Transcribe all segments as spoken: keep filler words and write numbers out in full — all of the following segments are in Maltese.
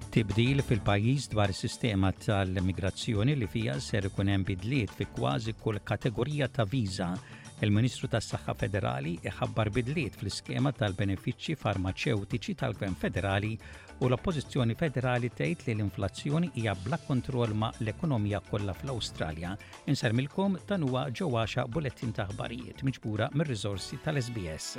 Tibdil fil-pajjiż dwar is-sistema tal-immigrazzjoni li fija ser ikun hemm bidliet fi kważi kull kategorija ta' viża. Il-Ministru tas-Saħħa Federali iħabbar bidliet fl-iskema tal-benefiċċji farmaceutiċi tal-Gvern Federali u l-Oppożizzjoni Federali tgħid li l-inflazzjoni hija bla kontroll ma' l-ekonomija kollha fl-Awstralja. Insermilkom dan huwa ġewwaxa bulettin ta' aħbarijiet miġbura mir-riżorsi tal-S B S.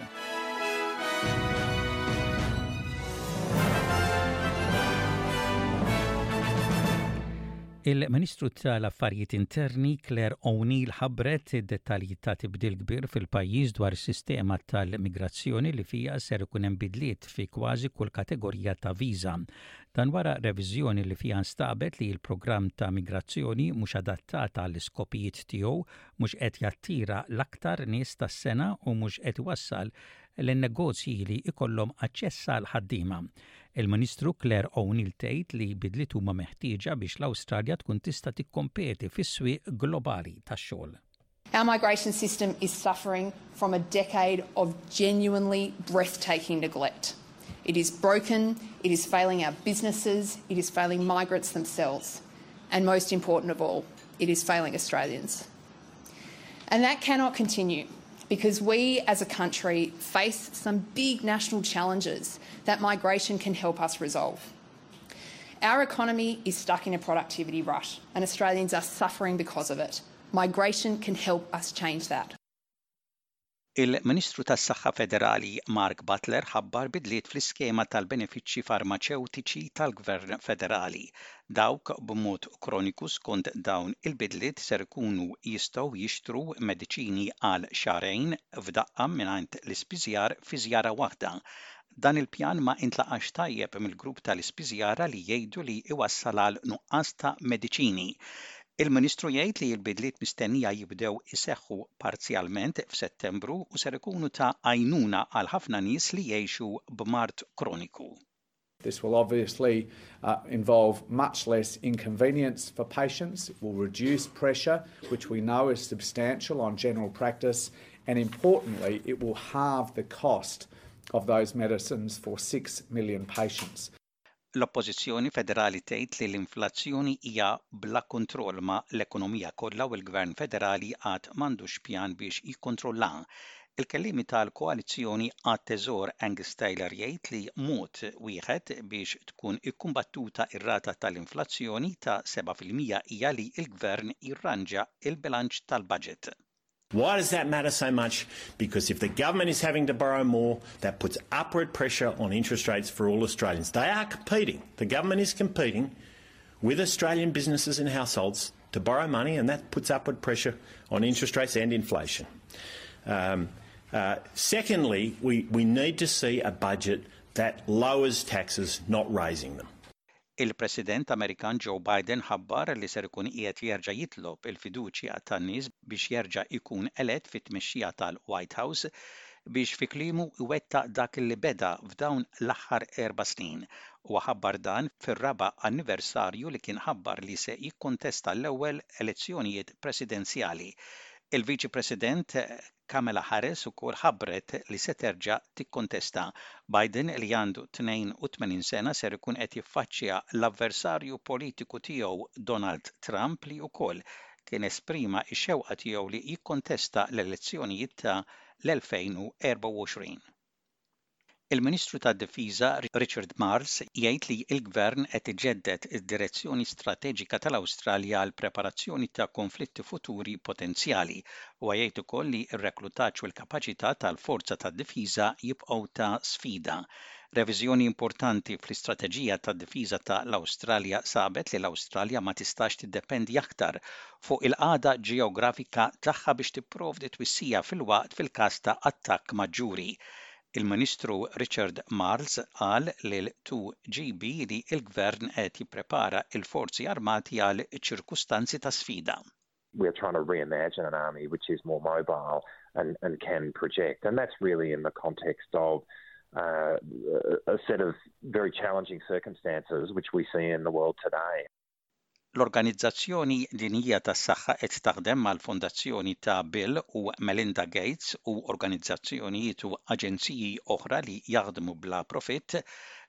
Il-Ministru tal-Affarijiet Interni Claire O'Neill ħabbret id-dettalji ta' tibdil kbir fil-pajjiż dwar is-sistema tal-immigrazzjoni li fija ser ikun hemm bidliet fi kważi kull kategorija ta' viża. Dan wara reviżjoni li fija nstabet li l-programm ta' migrazzjoni mhux adattat għall-iskopijiet tiegħu, mhux qed jattira l-aktar nies tas-sena u mhux qed iwassal l-negozji li ikollhom aċċess għal ħaddiema. Il-Ministru Claire O'Neill tgħid li bidliet huma meħtieġa biex l-Awstralja tkun tista' tikkompeti fis-swieq globali tax-xogħol. Our migration system is suffering from a decade of genuinely breathtaking neglect. It is broken, it is failing our businesses, it is failing migrants themselves, and most important of all, it is failing Australians. And that cannot continue, because we as a country face some big national challenges that migration can help us resolve. Our economy is stuck in a productivity rut and Australians are suffering because of it. Migration can help us change that. Il-Ministru tas-Saħħa Federali Mark Butler ħabbar bidliet fl-iskema tal-benefiċċji farmaceutiċi tal-Gvern Federali. Dawk b'mod kroniku skont dawn il-bidliet ser ikunu jistgħu jixtru mediċini għal xarejn f'daqqa mingħand l-ispiżjar fi żjara waħda. Dan il-pjan ma intlaqax tajjeb mill-grupp tal-ispiżjara li jgħidu li iwassal għal nuqqas ta' mediċini. Il-Ministru jgħid li l-bidliet mistennija jibdew iseħħu parzjalment f'Settembru u ser ikunu ta' għajnuna għal ħafna nies li jgħixu b'mart kroniku. This will obviously uh, involve much less inconvenience for patients. It will reduce pressure, which we know is substantial on general practice, and importantly, it will halve the cost of those medicines for six million patients. L-Oppożizzjoni Federali tgħid li l-inflazzjoni hija bla kontroll ma' l-ekonomija kollha u l-Gvern Federali għad m'għandux pjan biex jikkontrollha. Il-kellimi tal-koalizzjoni għat-Teżor Angus Taylor jgħid li mod wieħed biex tkun ikkumbattuta ir-rata tal-inflazzjoni ta' seba' fil-mija hija li l-Gvern jirranġa il-bilanċ tal-budget. Why does that matter so much? Because if the government is having to borrow more, that puts upward pressure on interest rates for all Australians. They are competing. The government is competing with Australian businesses and households to borrow money, and that puts upward pressure on interest rates and inflation. Um, uh, secondly, we, we need to see a budget that lowers taxes, not raising them. Il-President Amerikan Joe Biden ħabbar li ser ikun qiegħed jerġa' jitlob il-fiduċja tan-nies biex jerġa' ikun elett fit-tmexxija tal-White House biex fi kliemu iwettaq dak li beda f'dawn l-aħħar erba' snin. Huwa ħabbar dan fir-raba' anniversarju li kien ħabbar li se jikkontesta l-ewwel elezzjonijiet presidenzjali. Il-Viċi President Kamala Harris ukoll ħabbret li se terġa' tikkontesta. Biden li għandu tnejn u tmenin sena ser ikun qed jiffaċċja l-avversarju politiku tiegħu Donald Trump li wkoll kien esprima x-xewqa tiegħu li jikkontesta l-elezzjonijiet ta' l-elfejn u erba' u għoxrin. Il-Ministru tad-Difiża Richard Marles jgħid li l-Gvern qed iġedded id-direzzjoni strateġika tal-Awstralja għal preparazzjoni ta' konflitti futuri potenzjali u jgħid ukoll li r-reklutaġġ u l-kapaċità tal-forza tad-difiża jibqgħu ta' sfida. Reviżjoni importanti fl-istrateġija tad-difiża tal-Awstralja sabet li l-Awstralja ma tistax tiddependi aktar fuq il-qagħda ġeografika tagħha biex tipprovdi twissija fil-waqt fil-każ ta' attakk maġġuri. Il-Ministru Richard Marles qal lil two G B li l-Gvern qed jipprepara l-forzi armati għal ċirkustanzi ta' sfida. We're trying to reimagine an army which is more mobile and, and can project, and that's really in the context of uh, a set of very challenging circumstances which we see in the world today. L-Organizzazzjoni Dinjija tas-Saħħa qed taħdem mal-Fondazzjoni ta' Bill u Melinda Gates u organizzazzjonijiet u aġenziji oħra li jaħdmu bla profitt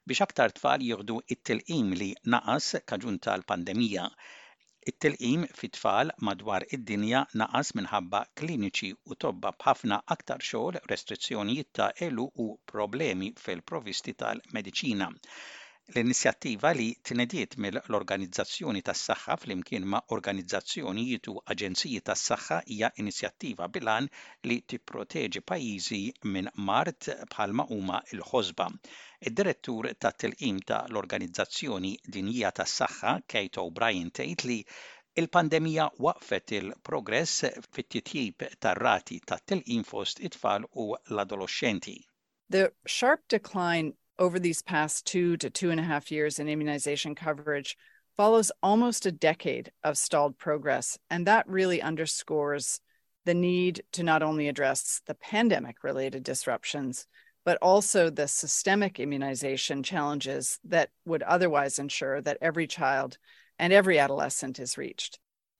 biex aktar tfal jieħdu it-tilqim li naqas kaġun tal-pandemija. It-tilqim fit-tfal madwar id-dinja naqas minħabba kliniċi u tobba b'ħafna aktar xogħol, restrizzjonijiet ta' elu u problemi fil-provvisti tal-mediċina. L-inizjattiva li tnediet mill-Organizzazzjoni tas-Saħħa flimkien ma' organizzazzjonijiet u aġenziji tas-saħħa hija inizjattiva bilan li tipproteġi pajjiżi minn mart bħalma huma l-ħosba. Id-direttur tat-tilqim ta' l-Organizzazzjoni Dinjija tas-Saħħa, Kate O'Brien, tgħid li il-pandemija waqfet il-progress fit-titjib tar-rati tat-tilqim fost it-tfal u l-adolescenti. The sharp decline over these past two to two and a half years in immunization coverage follows almost a decade of stalled progress, and that really underscores the need to not only address the pandemic-related disruptions, but also the systemic immunization challenges that would otherwise ensure that every child and every adolescent is reached.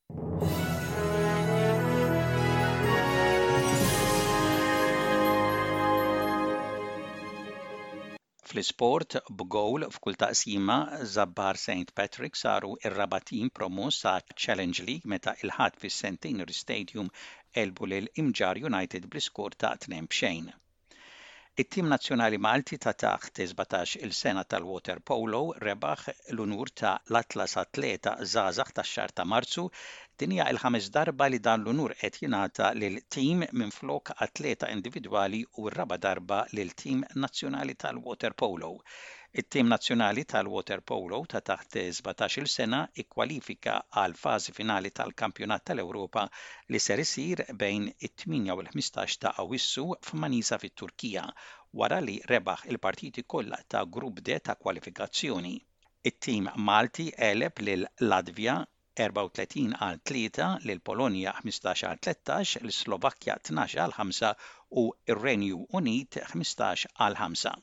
Fl-isport b'gowl f'kull taqsima żabbar Saint Patrick saru ir-raba' tim promoss sa Challenge League meta il-ħadd fis-Centenary Stadium elbu lil Imġar United bl-iskor ta' tnejn b'xejn. It-tim nazzjonali Malti ta' taħt sebgħatax il-sena tal-water polo rebaħ l-unur ta' l-Atlas Atleta żgħażagħ tax-xahar ta' Marzu. Din hija l-ħames darba li dan l-unur qed jingħata lil tim minflok atleta individwali u r-raba' darba lil tim nazzjonali tal-water polo. It-tim nazzjonali tal-water polo ta' taħt sebgħatax il-sena ikkwalifika għal fażi finali tal-Kampjonat tal-Ewropa li ser isir bejn it-tminja u l-ħmistax ta' Awwissu f'Manisa fit-Turkija wara li rebaħ il-partiti kollha ta' grupp D ta' kwalifikazzjoni. It-tim Malti għeleb lil Latvja erba' u tletin għal tlieta, lil Polonja ħmistax għal tletax, lil Slovakkja tnax għal ħamsa u r-Renju Unit ħmistax għal ħamsa.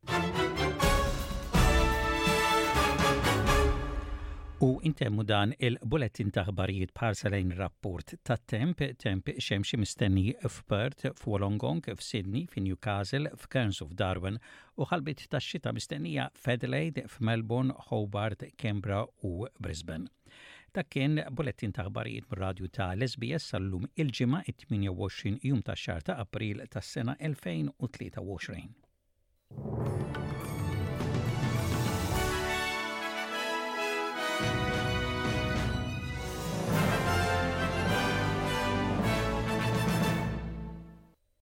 U intemmu dan il-bulletin ta' ħbarijiet bħarsa lejn rapport ta' temp, temp xemxi mistenni f'Perth, f'Wollongong, f'Sydney, f'Newcastle, f'Cairns u f'Darwin u ħalbit ta' xita mistennija f'Adelaide, f'Melbourne, Hobart, Canberra u Brisbane. Dak kien bulletin ta' ħbarijiet mir-radju ta' l S B S sal-lum il-ġimgħa it-tminja u għoxrin jum ta' xahar ta' April tas-sena elfejn u tlieta u għoxrin.